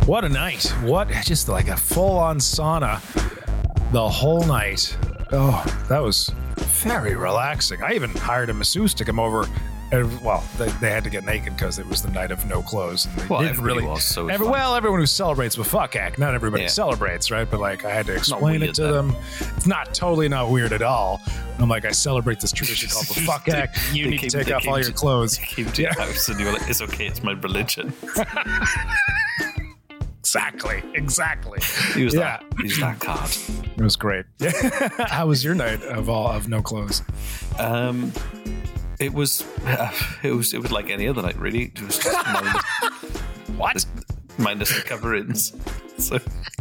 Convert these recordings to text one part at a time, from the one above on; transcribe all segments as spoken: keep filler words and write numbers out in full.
What a night. What, just like a full-on sauna the whole night. Oh, that was very relaxing. I even hired a masseuse to come over. And, well, they, they had to get naked because it was the night of no clothes. And they well, didn't everybody really, was, so every, well, everyone who celebrates with fuck act. Not everybody yeah. celebrates, right? But like, I had to explain it to then. them. It's not totally not weird at all. I'm like, I celebrate this tradition called the fuck act. You They need came- to take they off came all to- your clothes. They came to your house and you were like, it's okay, it's my religion. Exactly. Exactly. Use Yeah. that. Use that card. It was great. How was your night of all of no clothes? Um, it was, uh, it was, it was like any other night, really. It was just minus, What? minus the coverings. So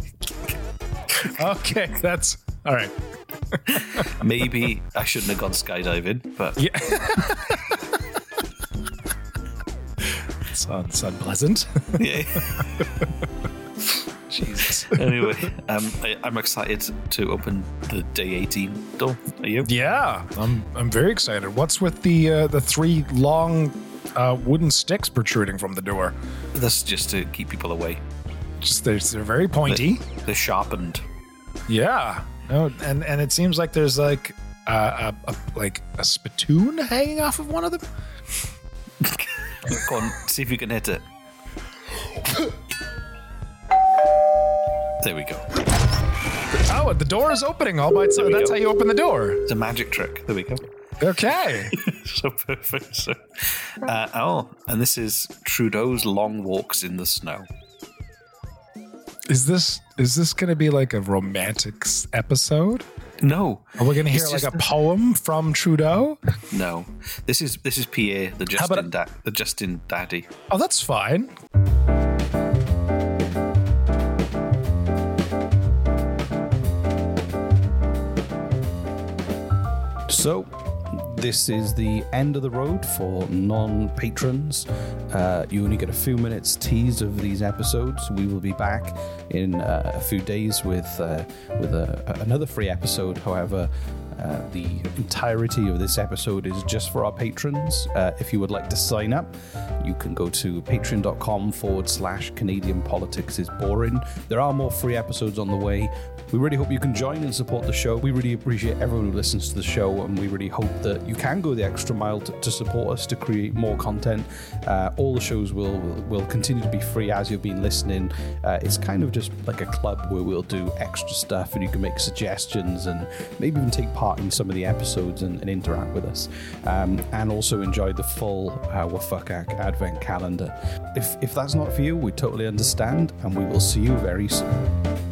Okay, that's all right. maybe I shouldn't have gone skydiving, but Yeah. Sounds unpleasant. yeah. Jesus. Anyway, um, I, I'm excited to open the day eighteen door. Are you? Yeah, I'm I'm very excited. What's with the uh, the three long uh, wooden sticks protruding from the door? That's just to keep people away. Just they're, they're very pointy. They're, they're sharpened. Yeah. No, and and it seems like there's like uh, a, a like a spittoon hanging off of one of them. Go on, see if you can hit it. There we go. Oh, the door is opening all by itself. we That's go. how you open the door. It's a magic trick. There we go. Okay. So perfect. So, uh, oh, and this is Trudeau's long walks in the snow. Is this is this going to be like a romantic s- episode? No, Are we going to hear It's like just a the- poem from Trudeau? no. This is this is P A, the How about Justin, da- the Justin Daddy. Oh, that's fine. So, this is the end of the road for non-patrons. Uh, you only get a few minutes tease of these episodes. We will be back in uh, a few days with uh, with a, another free episode. However, uh, the entirety of this episode is just for our patrons. Uh, if you would like to sign up, you can go to patreon.com forward slash Canadian Politics is Boring. There are more free episodes on the way. We really hope you can join and support the show. We really appreciate everyone who listens to the show, and we really hope that you can go the extra mile to, to support us to create more content. Uh, all the shows will, will will continue to be free as you've been listening. Uh, it's kind of just like a club where we'll do extra stuff, and you can make suggestions and maybe even take part in some of the episodes and, and interact with us. Um, and also enjoy the full uh, Wafukak Advent calendar. If if that's not for you, we totally understand, and we will see you very soon.